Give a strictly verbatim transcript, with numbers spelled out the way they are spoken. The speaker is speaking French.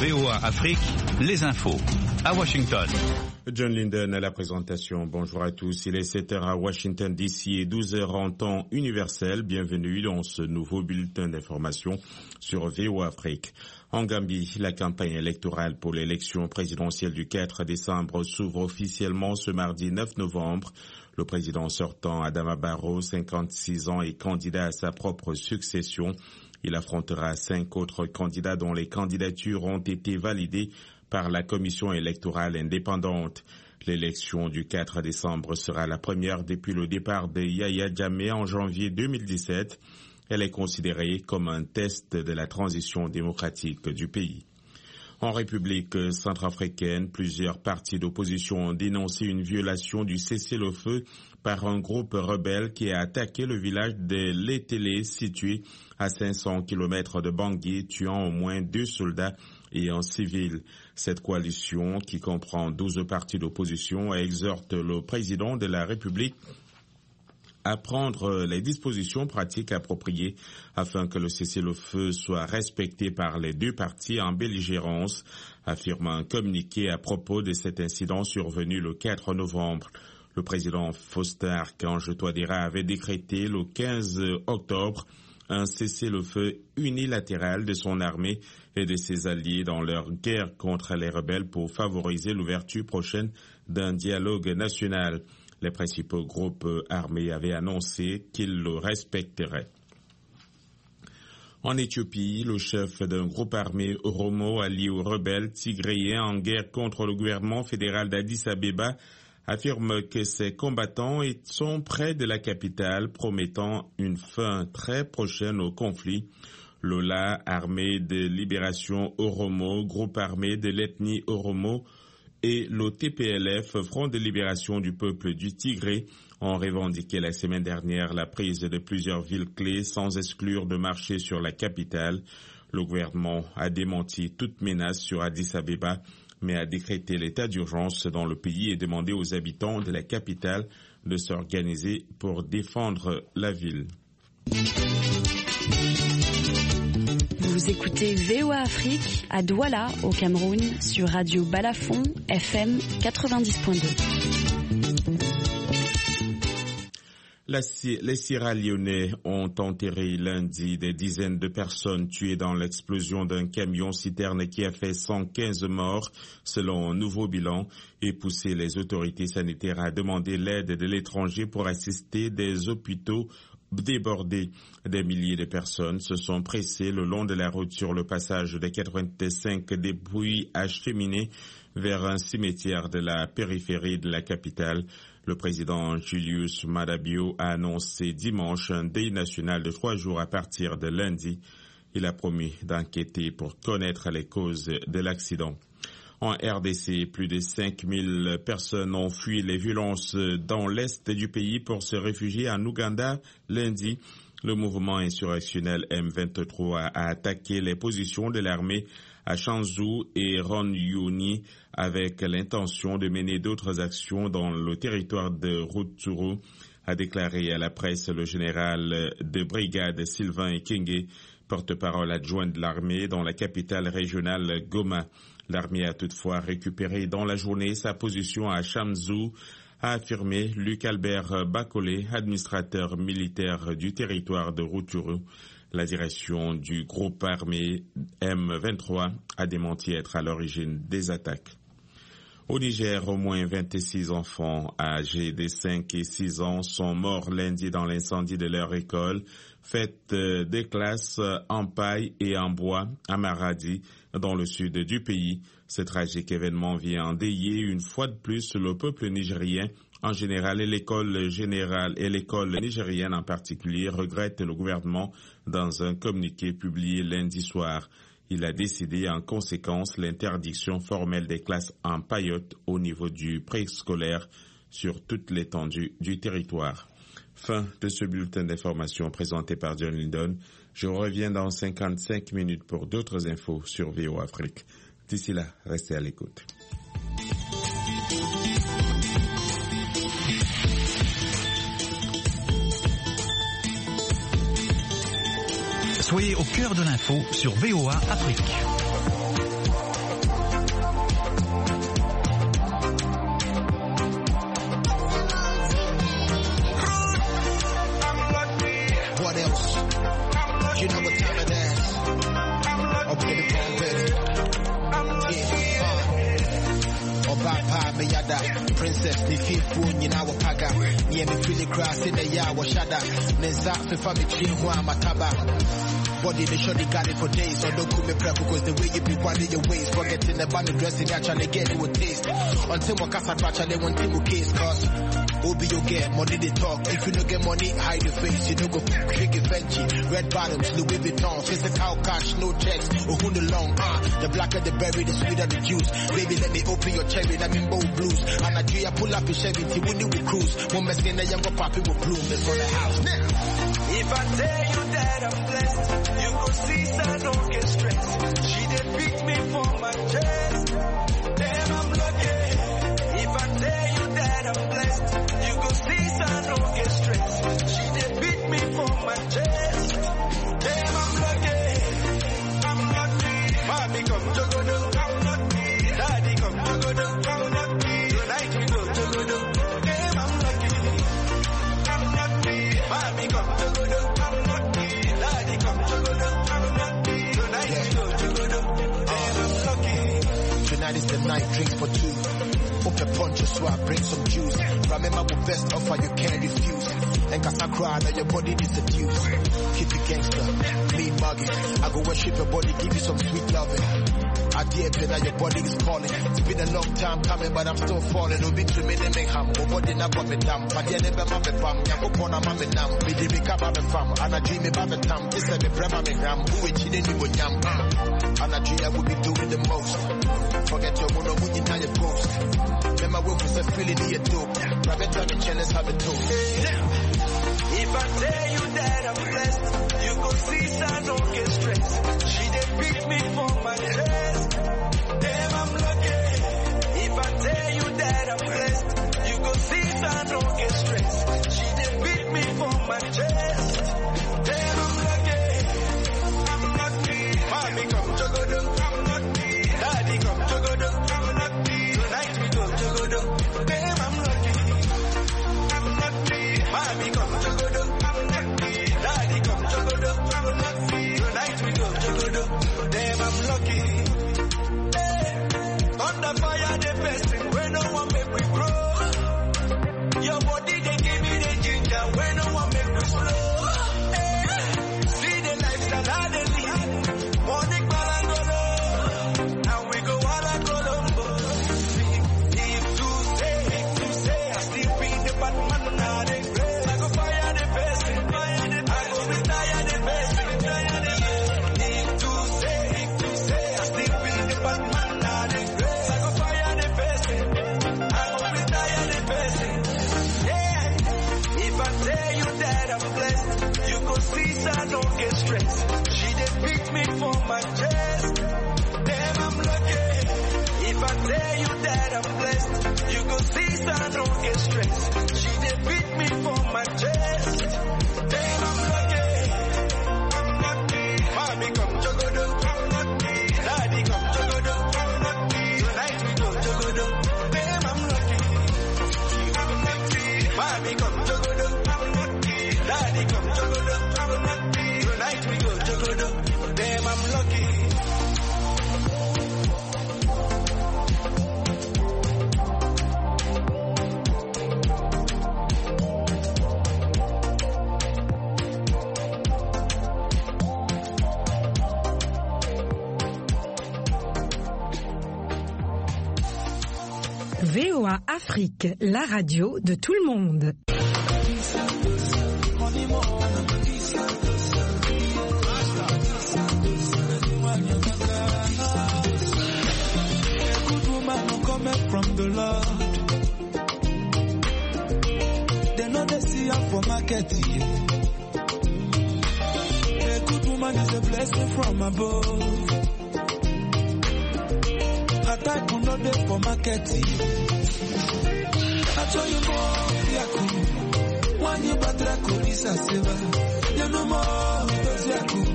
V O A Afrique, les infos. À Washington. John Linden à la présentation. Bonjour à tous. Il est sept heures à Washington D C et douze heures en temps universel. Bienvenue dans ce nouveau bulletin d'information sur V O A Afrique. En Gambie, la campagne électorale pour l'élection présidentielle du quatre décembre s'ouvre officiellement ce mardi neuf novembre. Le président sortant, Adama Barrow, cinquante-six ans, est candidat à sa propre succession. Il affrontera cinq autres candidats dont les candidatures ont été validées par la commission électorale indépendante. L'élection du quatre décembre sera la première depuis le départ de Yahya Jammeh en janvier deux mille dix-sept. Elle est considérée comme un test de la transition démocratique du pays. En République centrafricaine, plusieurs partis d'opposition ont dénoncé une violation du cessez-le-feu par un groupe rebelle qui a attaqué le village de Létélé situé à cinq cents kilomètres de Bangui, tuant au moins deux soldats et un civil. Cette coalition, qui comprend douze partis d'opposition, exhorte le président de la République à prendre les dispositions pratiques appropriées afin que le cessez-le-feu soit respecté par les deux parties en belligérance, affirme un communiqué à propos de cet incident survenu le quatre novembre. Le président Faustin Archange Touadéra avait décrété le quinze octobre un cessez-le-feu unilatéral de son armée et de ses alliés dans leur guerre contre les rebelles pour favoriser l'ouverture prochaine d'un dialogue national. Les principaux groupes armés avaient annoncé qu'ils le respecteraient. En Éthiopie, le chef d'un groupe armé Oromo allié aux rebelles tigréens en guerre contre le gouvernement fédéral d'Addis Abeba affirme que ses combattants sont près de la capitale, promettant une fin très prochaine au conflit. L'Ola, armée de libération Oromo, groupe armé de l'ethnie Oromo, et le T P L F, Front de libération du peuple du Tigré, ont revendiqué la semaine dernière la prise de plusieurs villes clés sans exclure de marcher sur la capitale. Le gouvernement a démenti toute menace sur Addis Abeba, mais a décrété l'état d'urgence dans le pays et demandé aux habitants de la capitale de s'organiser pour défendre la ville. Vous écoutez V O A Afrique à Douala, au Cameroun, sur Radio Balafon, F M quatre-vingt-dix point deux. La, les Sierra-Léonais ont enterré lundi des dizaines de personnes tuées dans l'explosion d'un camion-citerne qui a fait cent quinze morts, selon un nouveau bilan, et poussé les autorités sanitaires à demander l'aide de l'étranger pour assister des hôpitaux débordés. Des milliers de personnes se sont pressées le long de la route sur le passage des quatre-vingt-cinq depuis acheminées vers un cimetière de la périphérie de la capitale. Le président Julius Maada Bio a annoncé dimanche un deuil national de trois jours à partir de lundi. Il a promis d'enquêter pour connaître les causes de l'accident. En R D C, plus de cinq mille personnes ont fui les violences dans l'est du pays pour se réfugier en Ouganda lundi. Le mouvement insurrectionnel M vingt-trois a attaqué les positions de l'armée à Shanzu et Ronyoni avec l'intention de mener d'autres actions dans le territoire de Rutshuru, a déclaré à la presse le général de brigade Sylvain Ekenge, porte-parole adjoint de l'armée dans la capitale régionale Goma. L'armée a toutefois récupéré dans la journée sa position à Shanzu, a affirmé Luc Albert Bakolé, administrateur militaire du territoire de Rutshuru. La direction du groupe armé M vingt-trois a démenti être à l'origine des attaques. Au Niger, au moins vingt-six enfants âgés de cinq et six ans sont morts lundi dans l'incendie de leur école, faite des classes en paille et en bois à Maradi, dans le sud du pays. Ce tragique événement vient endeuiller une fois de plus le peuple nigérien en général et l'école générale et l'école nigérienne en particulier regrettent le gouvernement dans un communiqué publié lundi soir. Il a décidé en conséquence l'interdiction formelle des classes en paillotte au niveau du préscolaire sur toute l'étendue du territoire. Fin de ce bulletin d'information présenté par John Linden. Je reviens dans cinquante-cinq minutes pour d'autres infos sur V O A Afrique. D'ici là, restez à l'écoute. Soyez au cœur de l'info sur V O A Afrique. You know what time it is. I'll play the phone with Papa, me yada, princess, the fifth one, you know, paga. Yeah, me feel the grass in the yard, was shada. Neza, fifa me chin, one, mataba. Body, they sure they got it for days. So don't come me prep because the way you be one in your ways. Forgetting the band dressing, actually get it with taste. Until my casa actually want to case, cause Obi you get money they talk. If you don't get money, hide your face. You don't go quick Fenty. Red bottoms, Louis Vuitton. Physical cash, no checks. Or who the long, ah. Uh, the blacker the berry, the sweeter the juice. Baby, let me open your cherry, let me bold blues. And I do pull up in Chevy, when you will cruise. One mess in the younger poppy will bloom. It's on the house now. If I tell you that I'm blessed, you go see, so don't get stressed. She did beat me for my chest. Damn, I'm lucky. If I tell you that I'm blessed, you go see, so don't get stressed. She did beat me for my chest. Damn, I'm lucky. I'm lucky. Mommy come to go do. I'm lucky. Daddy come to go do. I'm lucky. Tonight we go to go do. Damn, I'm lucky. I'm lucky. Mommy come to go do. I'm lucky. Daddy come to go do. I'm lucky. Tonight we go to go do. Damn, I'm lucky. Tonight is the night, drinks for two. Open punch, so I bring some juice. Remember the best offer you can't refuse. And cause I cry, now your body is seduced. Keep it gangster, mean muggy. I go worship your body, give you some sweet loving. I dare to now your body is calling. It's been a long time coming, but I'm still falling. Obi to me, they make ham. Nobody not got me down. But yeah, never mammy bam. Yango pona mammy nam. Me de bika mammy fam. And I dream about the time. This is me brema me ram. Who is chilling in with yam. And I dream I will be doing the most. Forget your mono when you know your post. Then my work was a feeling in your dope. Rabbit on the channels have a toast. If I tell you that I'm blessed, you go see, so don't get stressed. She did beat me for my chest. Damn, I'm lucky. If I tell you that I'm blessed, you go see, so don't get stressed. She did beat me for my chest. Damn, I'm lucky. I'm lucky. Mommy come to go do. I'm lucky. Daddy come to go do. I'm lucky. Tonight we go to go do. Damn, I'm lucky. I'm lucky. Mommy come to go do. I'm lucky. Daddy come to go do. I'm lucky. Tonight we go to go do. Damn, I'm lucky. Hey. Under fire the person where no one make we grow. Your body they give me the ginger where no one make we slow. Hey. See the lifestyle how they live. Morning balangolo. And we go all Colombo. If to say, if to say, I still be the bad man now they play. I go fire the person, fire the person. I go retire the person, retire the person. If to say, if to say, I still be the bad man now they play. I go fire the person, I go retire the person. Yeah, if I tell you that I'm blessed, you go see, so don't get stressed. She did beat me for my chest. Damn, I'm lucky. If I tell you that I'm blessed, you go see, so don't get stressed. She did beat me for my chest. Damn, I'm lucky. I'm lucky. Mommy come to go do. I'm lucky. Daddy come to go do. I'm lucky. Tonight we go to go do. Damn, I'm lucky. I'm lucky. Mommy come to go do. I'm lucky. Daddy come to go do. I'm lucky. Tonight we go to go do. Damn, I'm lucky. V O A Afrique, la radio de tout le monde. From the Lord, they know they see her for market. A good woman is a blessing from above. Her type will not be for market. I told you more, Yaku. One you batra kulisa seva. You know more, those Yaku.